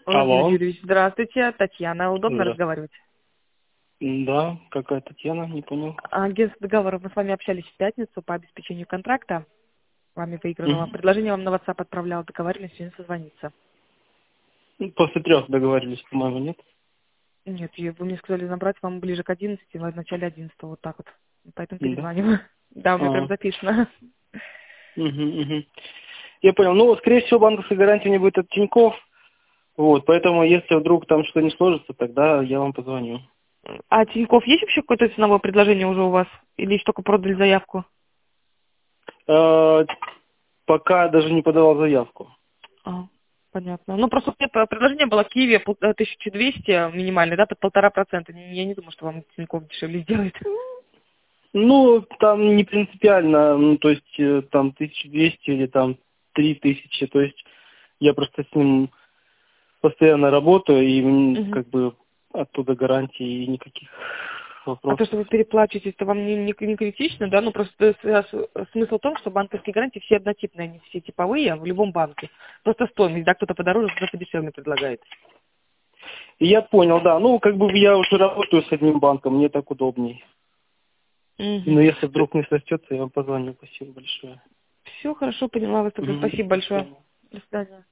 Владимир Алло. Юрьевич, здравствуйте. Татьяна, удобно Здравствуйте. разговаривать? Да, какая Татьяна, не понял. Агентство договоров, мы с вами общались в пятницу по обеспечению контракта. Вами выигранного. Мгм. Предложение вам на WhatsApp отправляла, договорились сегодня созвониться. Ну, после 3 договорились, по-моему, нет? Нет, вы мне сказали набрать вам ближе к 11, в начале 11, вот так вот. Поэтому Да. перезваниваю. Да, у меня прям А, записано. мгм. Я понял. Ну, скорее всего, банковской гарантии не будет от Тинькофф. Вот, поэтому, если вдруг там что-то не сложится, тогда я вам позвоню. А Тинькофф есть вообще какое-то ценовое предложение уже у вас? Или еще только продали заявку? Э, Пока даже не подавал заявку. А, понятно. Ну, просто мне предложение было Киеве 1200 минимальный, да, под 1,5%. Я не думаю, что вам Тинькофф дешевле сделает. Ну, там не принципиально, ну, то есть там 1200 или там 3000, то есть я просто с ним постоянно работаю, и Мгм. как бы оттуда гарантии и никаких А то, что вопросов. вы переплачиваете, это вам не критично, да? Ну, просто смысл в том, что банковские гарантии все однотипные, они все типовые в любом банке. Просто стоимость, да, кто-то подороже, кто-то подешевле предлагает. И я понял, да, ну как бы я уже работаю с одним банком, мне так удобней. Угу. Но если вдруг не срастется, я вам позвоню. Спасибо большое. Все хорошо, поняла вас тогда. Мгм. Спасибо До большое. свидания. До свидания.